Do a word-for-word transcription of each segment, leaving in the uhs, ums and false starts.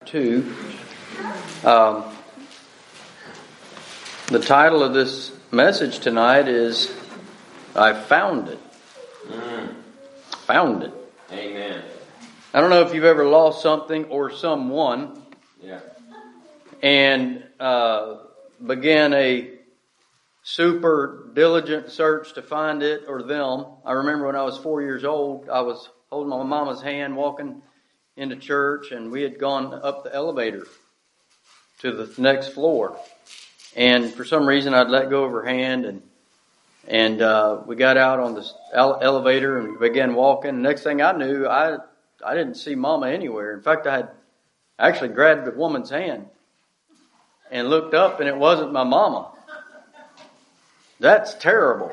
two. Um, the title of this message tonight is I Found It. Mm. Found it. Amen. I don't know if you've ever lost something or someone Yeah. and uh, began a super diligent search to find it or them. I remember when I was four years old, I was holding my mama's hand walking into church, and we had gone up the elevator to the next floor. And for some reason, I'd let go of her hand, and and uh, we got out on the ele- elevator and began walking. The next thing I knew, I I didn't see Mama anywhere. In fact, I had actually grabbed the woman's hand and looked up, and it wasn't my mama. That's terrible.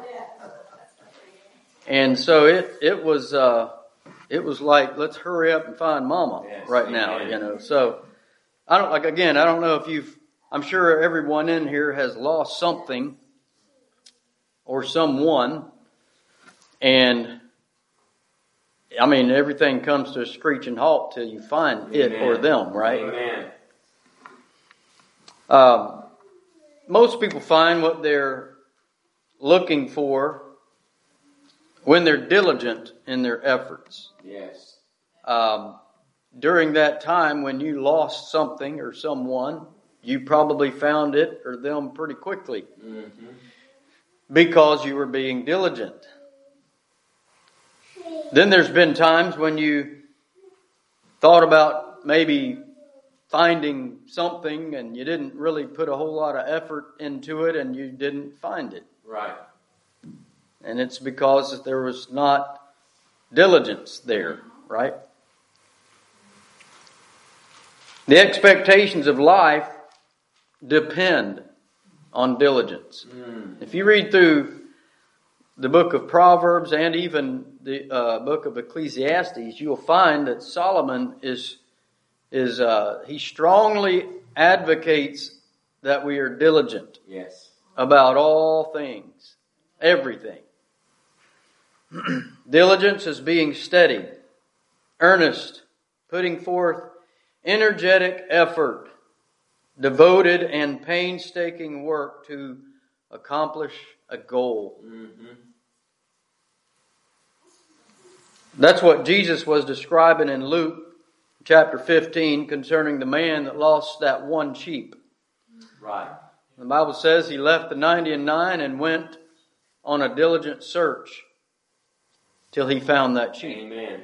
And so it it was uh, it was like, let's hurry up and find Mama Yes, right amen. now, you know. So I don't like again. I don't know if you've. I'm sure everyone in here has lost something or someone, and I mean everything comes to a screeching halt till you find it Amen. or them, right? Amen. Um, most people find what they're looking for when they're diligent in their efforts. Yes. Um, during that time when you lost something or someone, you probably found it or them pretty quickly Mm-hmm. because you were being diligent. Then there's been times when you thought about maybe finding something and you didn't really put a whole lot of effort into it and you didn't find it. Right. And it's because there was not diligence there, right? The expectations of life depend on diligence. Mm. If you read through the book of Proverbs and even the uh, book of Ecclesiastes, you'll find that Solomon is is uh, he strongly advocates that we are diligent Yes. about all things, everything. Diligence is being steady, earnest, putting forth energetic effort, devoted and painstaking work to accomplish a goal. Mm-hmm. That's what Jesus was describing in Luke chapter fifteen concerning the man that lost that one sheep. Right. The Bible says he left the ninety and nine and went on a diligent search till he found that sheep. Amen.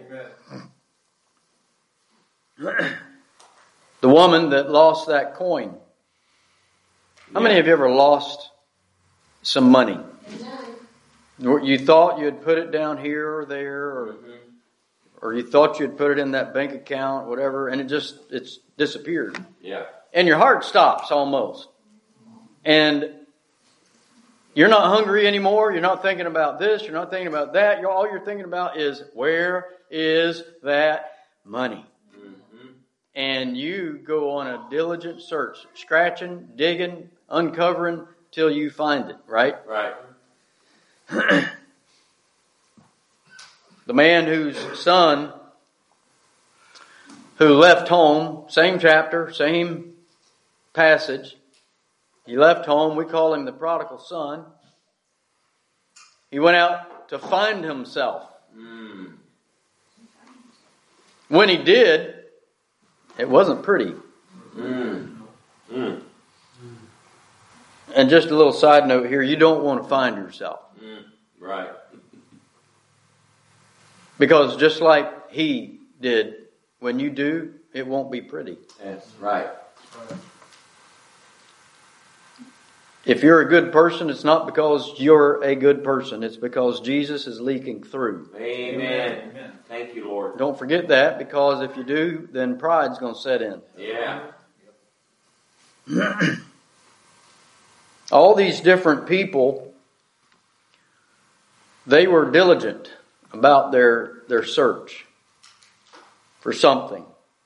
The woman that lost that coin. How many of you ever lost some money? You thought you had put it down here or there, or Mm-hmm. or you thought you had put it in that bank account, whatever, and it just it's disappeared. Yeah. And your heart stops almost. And you're not hungry anymore. You're not thinking about this. You're not thinking about that. You're, all you're thinking about is, where is that money? Mm-hmm. And you go on a diligent search, scratching, digging, uncovering, till you find it, right? Right. The man whose son who left home, same chapter, same passage. He left home. We call him the prodigal son. He went out to find himself. Mm. When he did, it wasn't pretty. Mm. Mm. And just a little side note here, you don't want to find yourself. Mm. Right. Because just like he did, when you do, it won't be pretty. That's right. If you're a good person, it's not because you're a good person. It's because Jesus is leaking through. Amen. Amen. Thank you, Lord. Don't forget that, because if you do, then pride's going to set in. Yeah. All these different people, they were diligent about their, their search for something.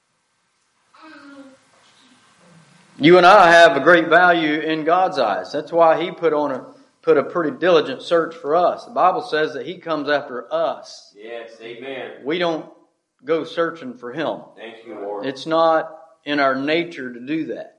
You and I have a great value in God's eyes. That's why He put on a put a pretty diligent search for us. The Bible says that He comes after us. Yes, amen. We don't go searching for Him. Thank you, Lord. It's not in our nature to do that.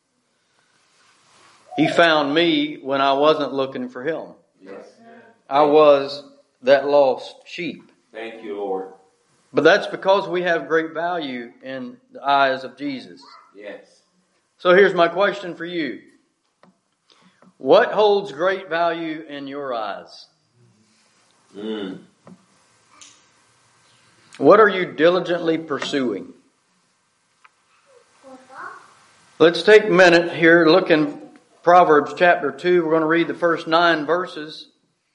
He found me when I wasn't looking for him. Yes. I was that lost sheep. Thank you, Lord. But that's because we have great value in the eyes of Jesus. Yes. So here's my question for you. What holds great value in your eyes? Mm. What are you diligently pursuing? Let's take a minute here, look in Proverbs chapter two. We're going to read the first nine verses.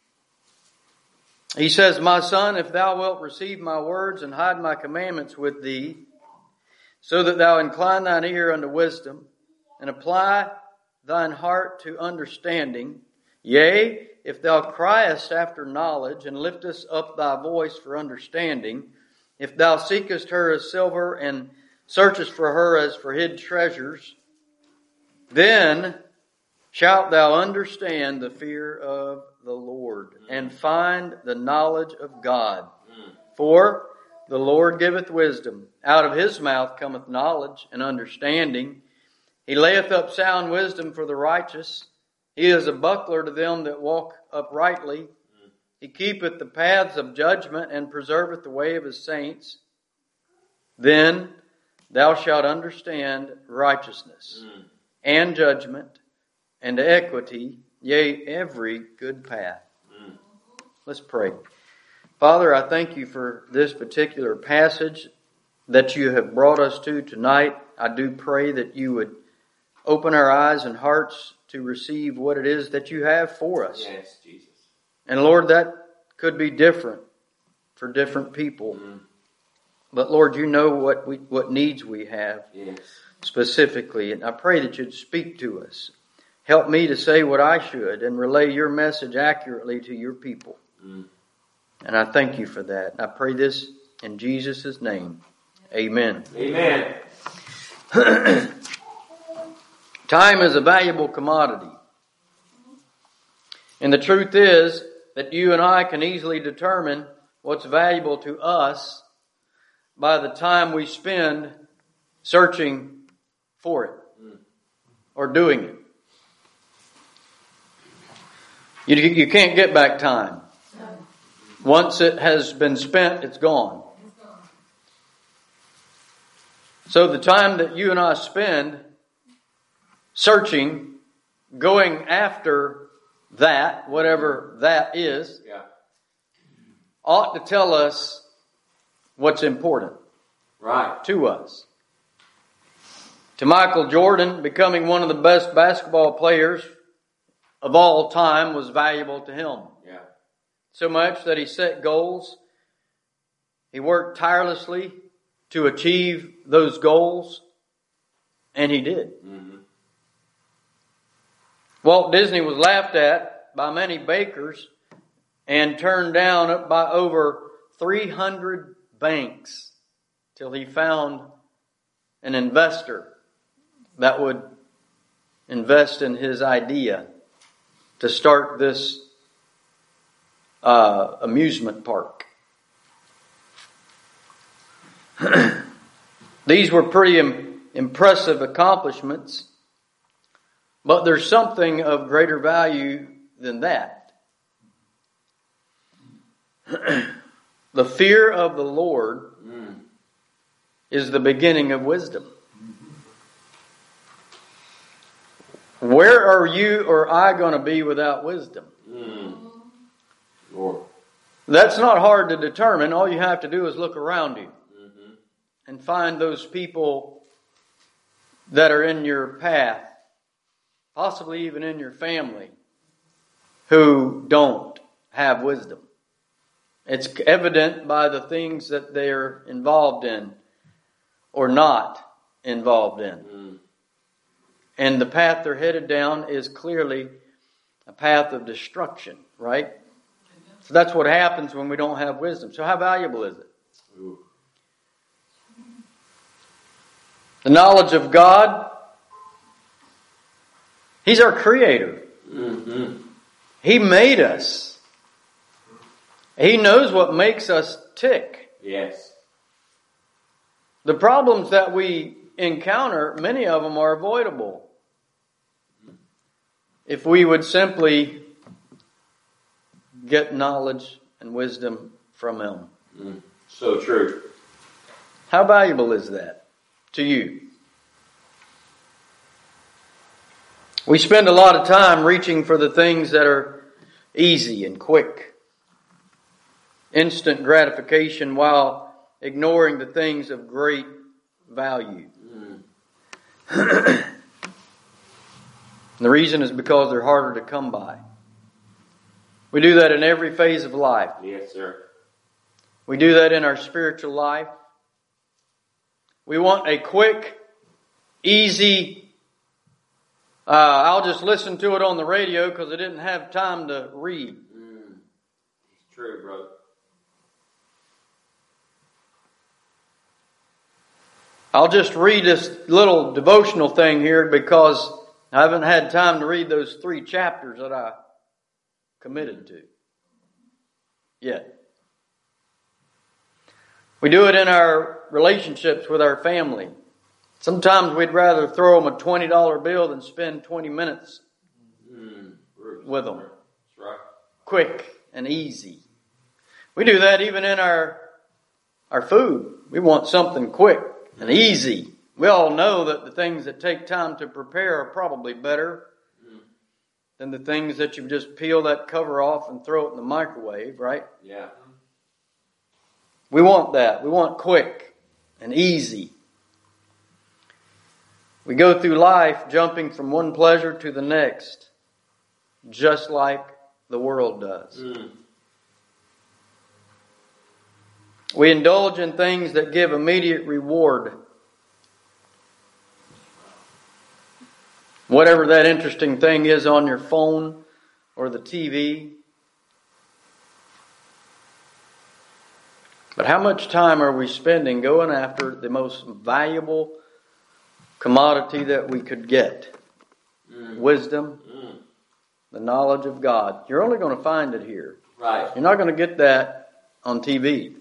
He says, My son, if thou wilt receive my words and hide my commandments with thee, so that thou incline thine ear unto wisdom, and apply thine heart to understanding, yea, if thou criest after knowledge, and liftest up thy voice for understanding, if thou seekest her as silver, and searchest for her as for hid treasures, then shalt thou understand the fear of the Lord, and find the knowledge of God. For the Lord giveth wisdom. Out of his mouth cometh knowledge and understanding. He layeth up sound wisdom for the righteous. He is a buckler to them that walk uprightly. He keepeth the paths of judgment, and preserveth the way of his saints. Then thou shalt understand righteousness, mm. and judgment, and equity, yea, every good path. Mm. Let's pray. Father, I thank you for this particular passage that you have brought us to tonight. I do pray that you would open our eyes and hearts to receive what it is that you have for us. Yes, Jesus. And Lord, that could be different for different people. Mm. But Lord, you know what we what needs we have, yes, specifically. And I pray that you'd speak to us. Help me to say what I should and relay your message accurately to your people. Mm. And I thank you for that. I pray this in Jesus' name. Amen. Amen. Time is a valuable commodity. And the truth is that you and I can easily determine what's valuable to us by the time we spend searching for it or doing it. You, you can't get back time. Once it has been spent, it's gone. So the time that you and I spend searching, going after that, whatever that is, yeah, ought to tell us what's important, right, to us. To Michael Jordan, becoming one of the best basketball players of all time was valuable to him. Yeah. So much that he set goals. He worked tirelessly to achieve those goals, and he did. Mm-hmm. Walt Disney was laughed at by many bakers and turned down by over three hundred banks till he found an investor that would invest in his idea to start this uh, amusement park. These were pretty im- impressive accomplishments, but there's something of greater value than that. The fear of the Lord mm. is the beginning of wisdom. Where are you or I going to be without wisdom? Mm. Lord. That's not hard to determine. All you have to do is look around you mm-hmm. and find those people that are in your path, possibly even in your family, who don't have wisdom. It's evident by the things that they're involved in or not involved in. Mm. And the path they're headed down is clearly a path of destruction, right? So that's what happens when we don't have wisdom. So how valuable is it? Ooh. The knowledge of God. He's our creator. Mm-hmm. He made us. He knows what makes us tick. Yes. The problems that we encounter, many of them are avoidable. If we would simply get knowledge and wisdom from Him. Mm. So true. How valuable is that to you? We spend a lot of time reaching for the things that are easy and quick. Instant gratification while ignoring the things of great value. Mm. The reason is because they're harder to come by. We do that in every phase of life. Yes, sir. We do that in our spiritual life. We want a quick, easy, uh, I'll just listen to it on the radio because I didn't have time to read. Mm. It's true, brother. I'll just read this little devotional thing here because I haven't had time to read those three chapters that I committed to yet. We do it in our relationships with our family. Sometimes we'd rather throw them a twenty dollar bill than spend twenty minutes mm, with them. That's right. Quick and easy. We do that even in our, our food. We want something quick and easy. We all know that the things that take time to prepare are probably better mm. than the things that you just peel that cover off and throw it in the microwave, right? Yeah. We want that. We want quick and easy. We go through life jumping from one pleasure to the next, just like the world does. Mm. We indulge in things that give immediate reward. Whatever that interesting thing is on your phone or the T V. But how much time are we spending going after the most valuable commodity that we could get? Mm. Wisdom, mm. the knowledge of God. You're only going to find it here. Right. You're not going to get that on T V.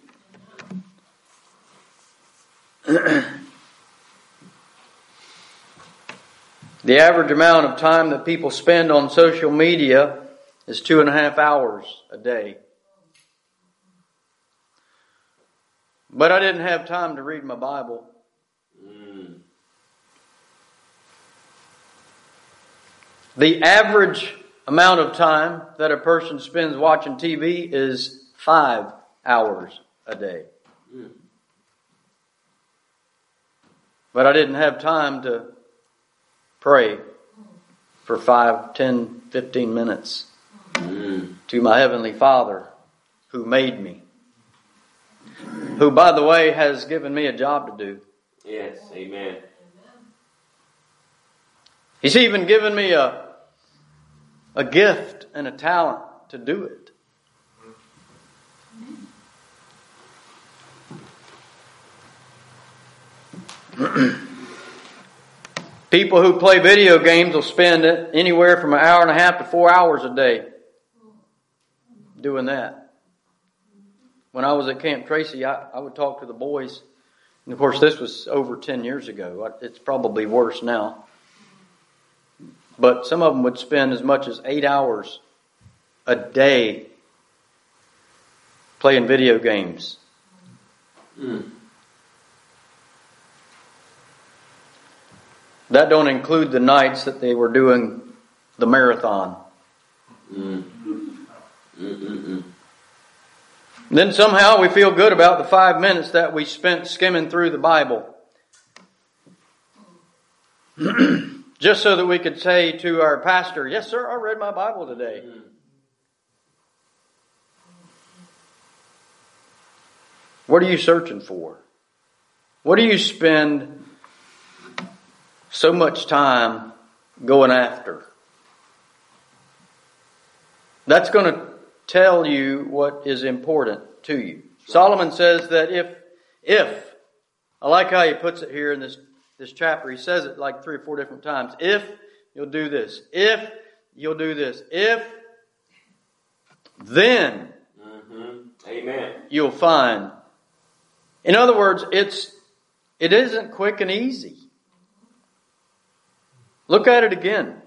The average amount of time that people spend on social media is two and a half hours a day. But I didn't have time to read my Bible. Mm. The average amount of time that a person spends watching T V is five hours a day. Mm. But I didn't have time to pray for five, ten, fifteen minutes mm. to my Heavenly Father who made me. Who, by the way, has given me a job to do. Yes, amen. He's even given me a, a gift and a talent to do it. People who play video games will spend anywhere from an hour and a half to four hours a day doing that. When I was at Camp Tracy, I, I would talk to the boys. And of course, this was over ten years ago. It's probably worse now. But some of them would spend as much as eight hours a day playing video games. Mm. That don't include the nights that they were doing the marathon. Mm. Mm-mm-mm. Then somehow we feel good about the five minutes that we spent skimming through the Bible. Just so that we could say to our pastor, yes, sir, I read my Bible today. Mm. What are you searching for? What do you spend so much time going after? That's going to tell you what is important to you. Solomon says that if, if, I like how he puts it here in this, this chapter. He says it like three or four different times. If you'll do this, if you'll do this, if, then mm-hmm. Amen. You'll find. In other words, it's, it isn't quick and easy. Look at it again.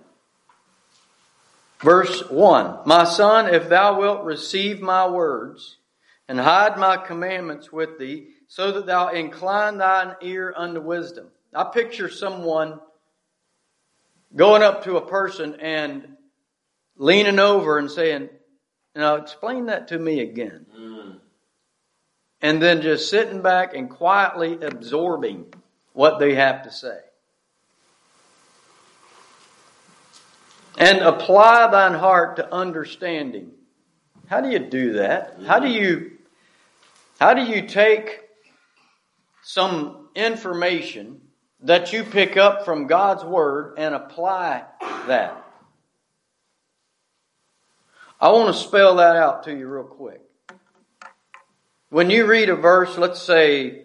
Verse one. My son, if thou wilt receive my words and hide my commandments with thee, so that thou incline thine ear unto wisdom. I picture someone going up to a person and leaning over and saying, now explain that to me again. Mm. And then just sitting back and quietly absorbing what they have to say. And apply thine heart to understanding. How do you do that? How do you, how do you take some information that you pick up from God's Word and apply that? I want to spell that out to you real quick. When you read a verse, let's say,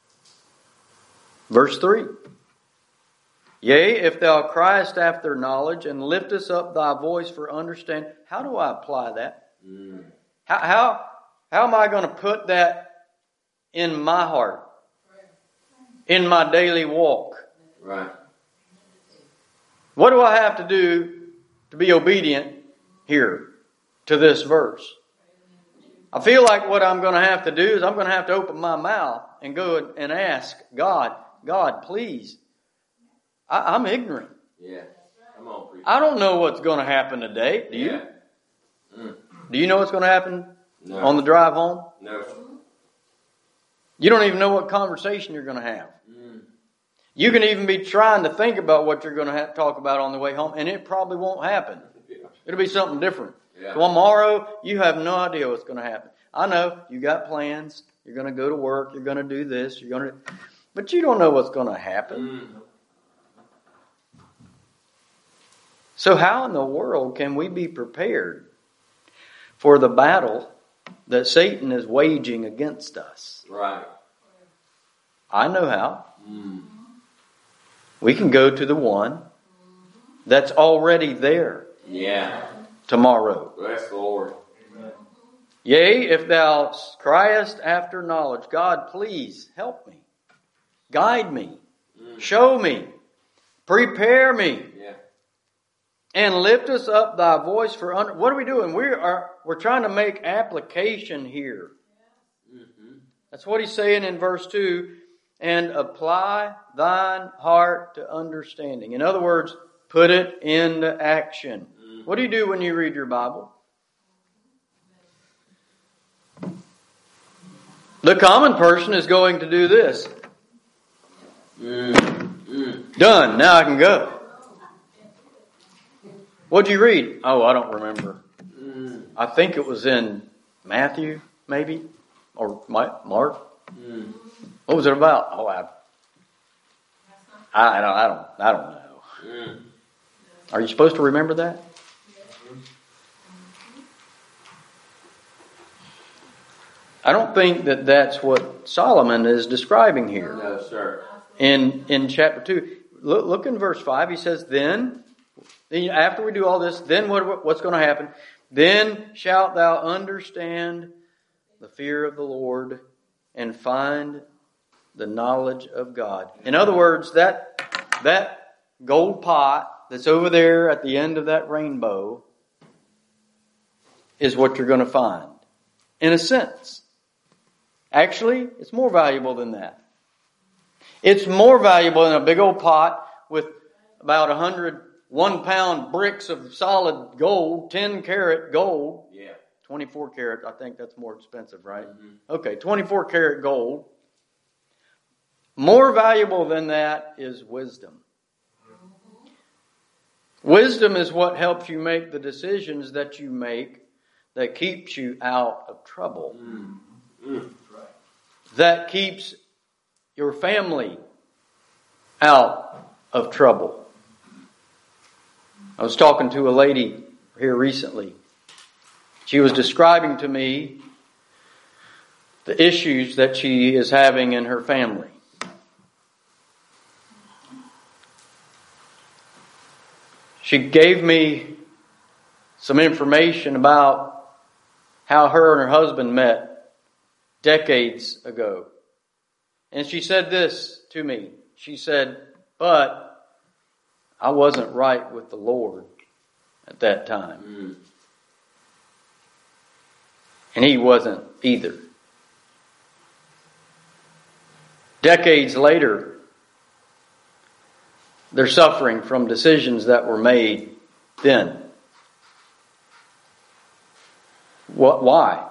verse three. Yea, if thou criest after knowledge and liftest up thy voice for understanding. How do I apply that? Mm. How, how, how am I going to put that in my heart? In my daily walk? Right. What do I have to do to be obedient here to this verse? I feel like what I'm going to have to do is I'm going to have to open my mouth and go and ask God, God, please. I, I'm ignorant. Yeah. Come on, preacher. I don't know what's going to happen today. Do you? Yeah. Mm. Do you know what's going to happen no. on the drive home? No. You don't even know what conversation you're going to have. Mm. You can even be trying to think about what you're going to have to talk about on the way home, and it probably won't happen. Yeah. It'll be something different. Yeah. Tomorrow, you have no idea what's going to happen. I know you got plans. You're going to go to work. You're going to do this. You're going to, but you don't know what's going to happen. Mm. So how in the world can we be prepared for the battle that Satan is waging against us? Right. I know how. Mm. We can go to the one that's already there. Yeah. Tomorrow. Bless the Lord. Amen. Yea, if thou criest after knowledge, God, please help me. Guide me. Mm. Show me. Prepare me. Yeah. And lift us up thy voice for under. What are we doing? We are we're trying to make application here. Mm-hmm. That's what he's saying in verse two. And apply thine heart to understanding. In other words, put it into action. Mm-hmm. What do you do when you read your Bible? The common person is going to do this. Mm-hmm. Done. Now I can go. What'd you read? Oh, I don't remember. Mm. I think it was in Matthew, maybe, or Mark. Mm. What was it about? Oh, I, I don't, I don't, I don't know. Mm. Are you supposed to remember that? I don't think that that's what Solomon is describing here. No, sir. In in chapter two, look, look in verse five. He says, "Then." Then after we do all this, then what, what's going to happen? Then shalt thou understand the fear of the Lord and find the knowledge of God. In other words, that, that gold pot that's over there at the end of that rainbow is what you're going to find. In a sense. Actually, it's more valuable than that. It's more valuable than a big old pot with about a hundred one pound bricks of solid gold, ten carat gold. Yeah. twenty-four carat, I think that's more expensive, right? Mm-hmm. Okay, twenty-four carat gold. More valuable than that is wisdom. Mm-hmm. Wisdom is what helps you make the decisions that you make that keeps you out of trouble. Mm-hmm. That keeps your family out of trouble. I was talking to a lady here recently. She was describing to me the issues that she is having in her family. She gave me some information about how her and her husband met decades ago. And she said this to me. She said, but I wasn't right with the Lord at that time. Mm. And he wasn't either. Decades later, they're suffering from decisions that were made then. What? Why?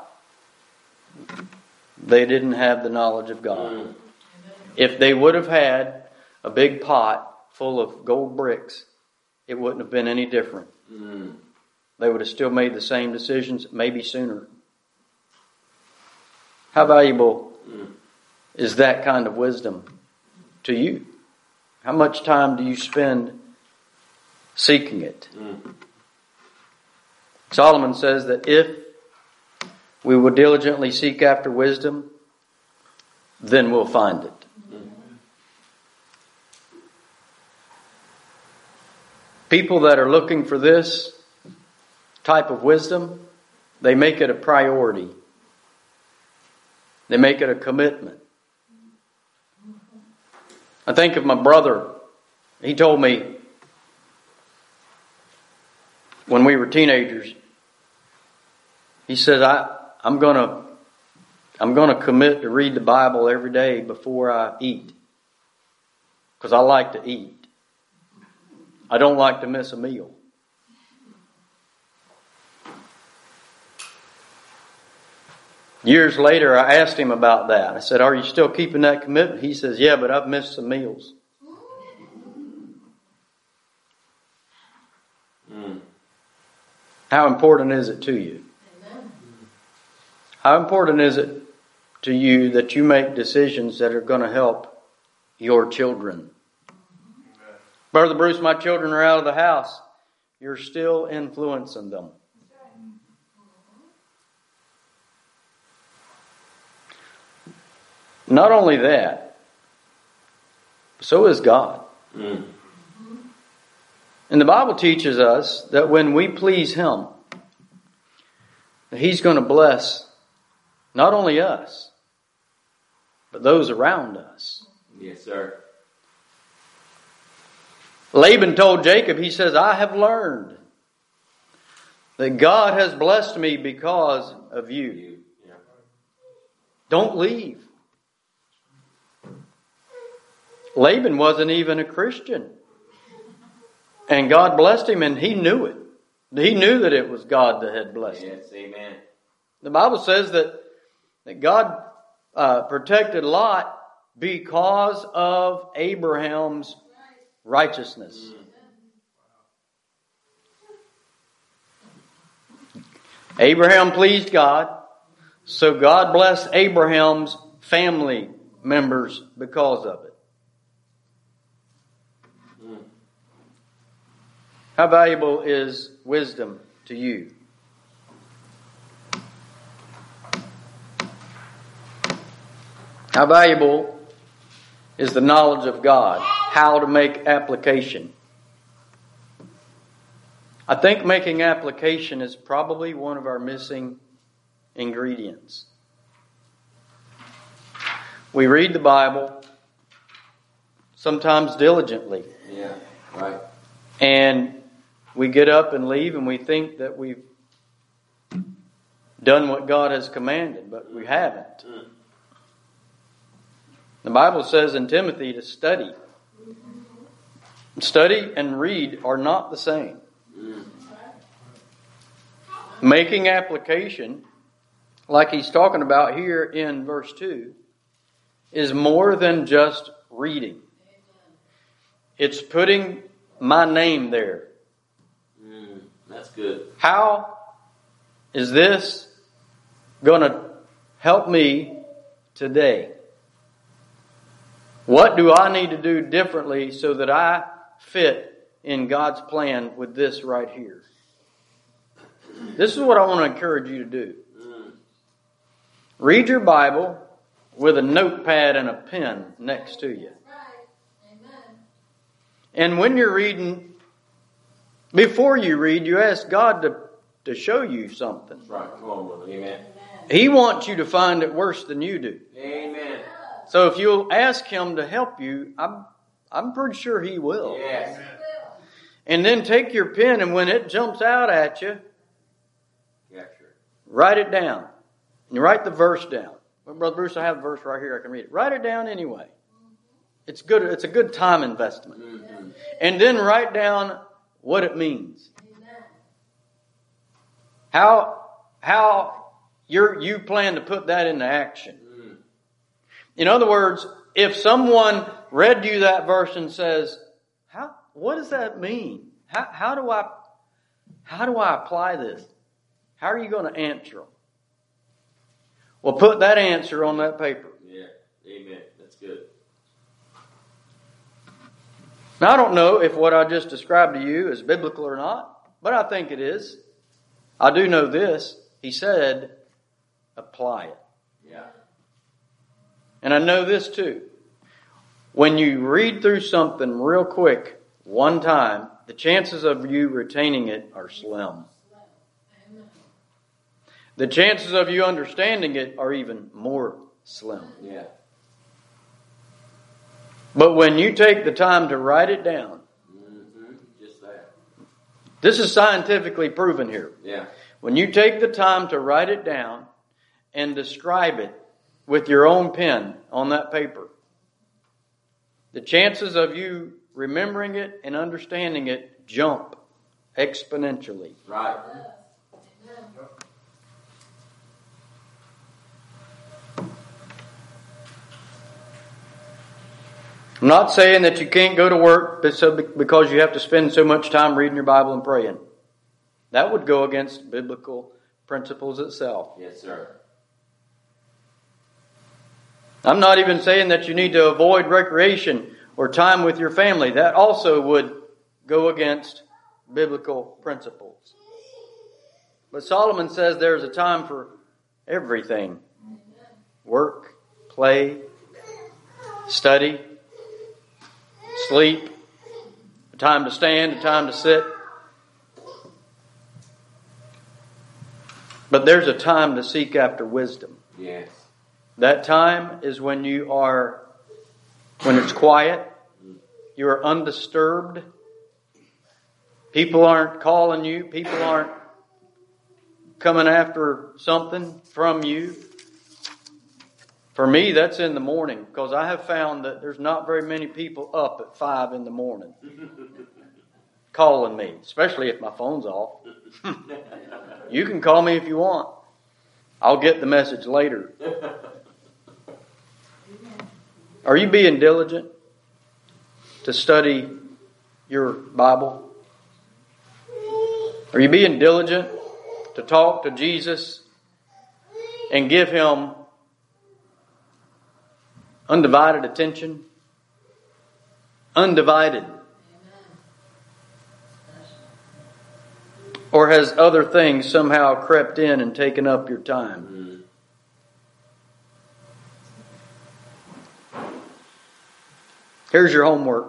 They didn't have the knowledge of God. Mm. If they would have had a big pot full of gold bricks, it wouldn't have been any different. Mm. They would have still made the same decisions, maybe sooner. How valuable Mm. is that kind of wisdom to you? How much time do you spend seeking it? Mm. Solomon says that if we will diligently seek after wisdom, then we'll find it. Mm. People that are looking for this type of wisdom, they make it a priority. They make it a commitment. I think of my brother. He told me when we were teenagers, he said, I, I'm gonna I'm gonna commit to read the Bible every day before I eat. Because I like to eat. I don't like to miss a meal. Years later, I asked him about that. I said, are you still keeping that commitment? He says, yeah, but I've missed some meals. Mm. How important is it to you? Amen. How important is it to you that you make decisions that are going to help your children? Amen. Brother Bruce, my children are out of the house. You're still influencing them. Not only that, so is God. Mm. And the Bible teaches us that when we please Him, that He's going to bless not only us, but those around us. Yes, sir. Laban told Jacob, he says, I have learned that God has blessed me because of you. You. Yeah. Don't leave. Laban wasn't even a Christian. And God blessed him and he knew it. He knew that it was God that had blessed him. Yes, amen. The Bible says that, that God uh, protected Lot because of Abraham's righteousness. Mm. Abraham pleased God, so God blessed Abraham's family members because of it. Mm. How valuable is wisdom to you? How valuable is the knowledge of God? How to make application? I think making application is probably one of our missing ingredients. We read the Bible, sometimes diligently. Yeah, right. And we get up and leave and we think that we've done what God has commanded, but we haven't. Mm. The Bible says in Timothy to study. Study and read are not the same. Mm. Making application, like he's talking about here in verse two, is more than just reading. It's putting my name there. Mm. That's good. How is this going to help me today? What do I need to do differently so that I fit in God's plan with this right here? This is what I want to encourage you to do. Mm. Read your Bible with a notepad and a pen next to you. And when you're reading, before you read, you ask God to, to show you something. Right, come on, brother. Amen. He wants you to find it worse than you do. Amen. So if you'll ask Him to help you, I'm I'm pretty sure He will. Yes. And then take your pen, and when it jumps out at you, Capture. write it down. And you write the verse down. Well, Brother Bruce, I have a verse right here. I can read it. Write it down anyway. It's good. It's a good time investment. Mm-hmm. And then write down what it means. How how you you plan to put that into action. Mm. In other words, if someone read you that verse and says, "How? What does that mean? How how do I how do I apply this? How are you going to answer them?" Well, put that answer on that paper. Yeah. Amen. That's good. Now, I don't know if what I just described to you is biblical or not, but I think it is. I do know this. He said, apply it. Yeah. And I know this too. When you read through something real quick, one time, the chances of you retaining it are slim. The chances of you understanding it are even more slim. Yeah. But when you take the time to write it down, Mm-hmm. Just that. this is scientifically proven here. Yeah. When you take the time to write it down and describe it with your own pen on that paper, the chances of you remembering it and understanding it jump exponentially. Right. I'm not saying that you can't go to work because you have to spend so much time reading your Bible and praying. That would go against biblical principles itself. Yes, sir. I'm not even saying that you need to avoid recreation or time with your family. That also would go against biblical principles. But Solomon says there's a time for everything. Work, play, study, sleep, a time to stand, a time to sit. But there's a time to seek after wisdom. Yes. That time is when you are, when it's quiet, you are undisturbed. People aren't calling you. People aren't coming after something from you. For me, that's in the morning, because I have found that there's not very many people up at five in the morning calling me, especially if my phone's off. You can call me if you want. I'll get the message later. Are you being diligent to study your Bible? Are you being diligent to talk to Jesus and give Him undivided attention? Undivided. Or has other things somehow crept in and taken up your time? Mm. Here's your homework.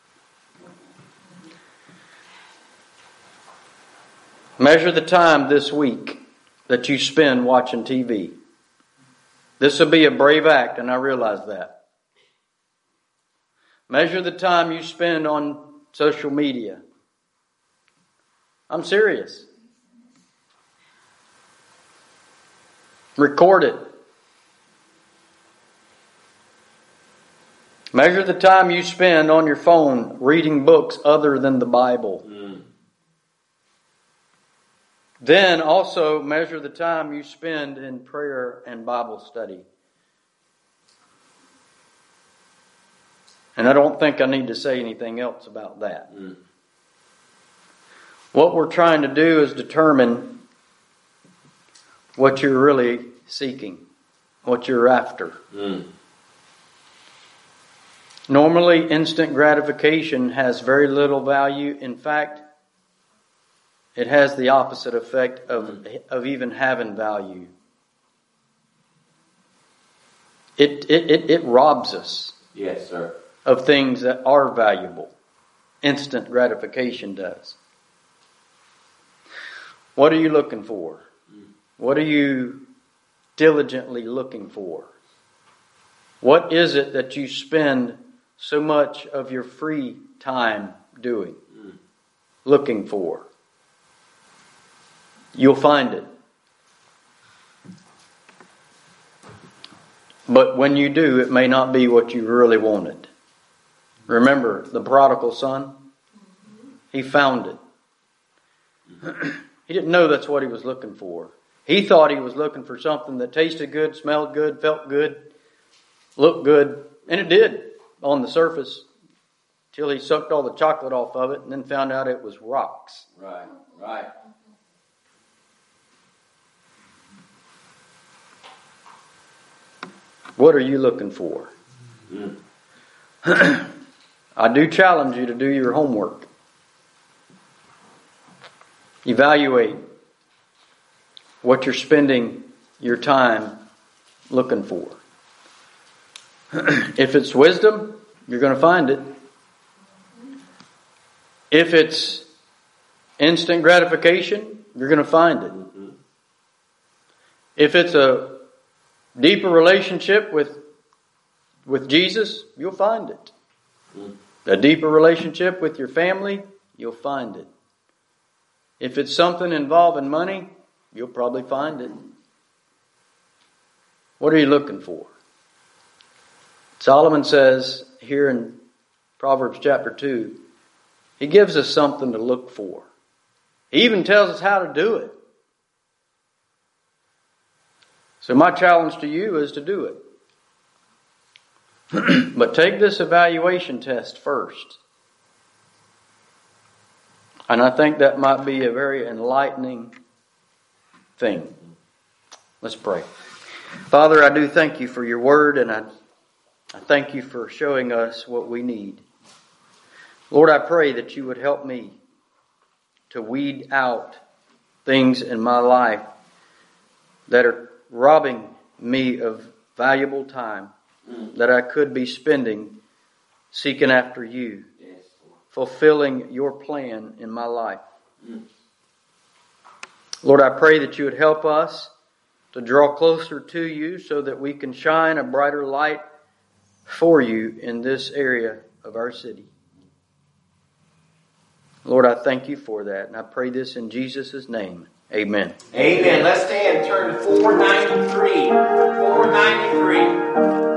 Measure the time this week that you spend watching T V. This will be a brave act, and I realize that. Measure the time you spend on social media. I'm serious. Record it. Measure the time you spend on your phone reading books other than the Bible. Mm. Then also measure the time you spend in prayer and Bible study. And I don't think I need to say anything else about that. Mm. What we're trying to do is determine what you're really seeking, what you're after. Mm. Normally, instant gratification has very little value. In fact, it has the opposite effect of, of even having value. It, it, it, it robs us. Yes, sir. Of things that are valuable. Instant gratification does. What are you looking for? What are you diligently looking for? What is it that you spend so much of your free time doing? looking for. You'll find it. But when you do, it may not be what you really wanted. Remember the prodigal son? He found it. He didn't know that's what he was looking for. He thought he was looking for something that tasted good, smelled good, felt good, looked good. And it did on the surface. Till he sucked all the chocolate off of it and then found out it was rocks. Right, right. What are you looking for? Mm. I do challenge you to do your homework. Evaluate what you're spending your time looking for. If it's wisdom, you're going to find it. If it's instant gratification, you're going to find it. Mm-hmm. If it's a deeper relationship with with Jesus, you'll find it. Mm. A deeper relationship with your family, you'll find it. If it's something involving money, you'll probably find it. What are you looking for? Solomon says here in Proverbs chapter two, he gives us something to look for. He even tells us how to do it. So my challenge to you is to do it. But take this evaluation test first. And I think that might be a very enlightening thing. Let's pray. Father, I do thank you for your word, and I, I thank you for showing us what we need. Lord, I pray that you would help me to weed out things in my life that are robbing me of valuable time that I could be spending seeking after you, fulfilling your plan in my life. Lord, I pray that you would help us to draw closer to you so that we can shine a brighter light for you in this area of our city. Lord, I thank you for that, and I pray this in Jesus' name. Amen. Amen. Let's stand and turn to four ninety-three. four ninety-three.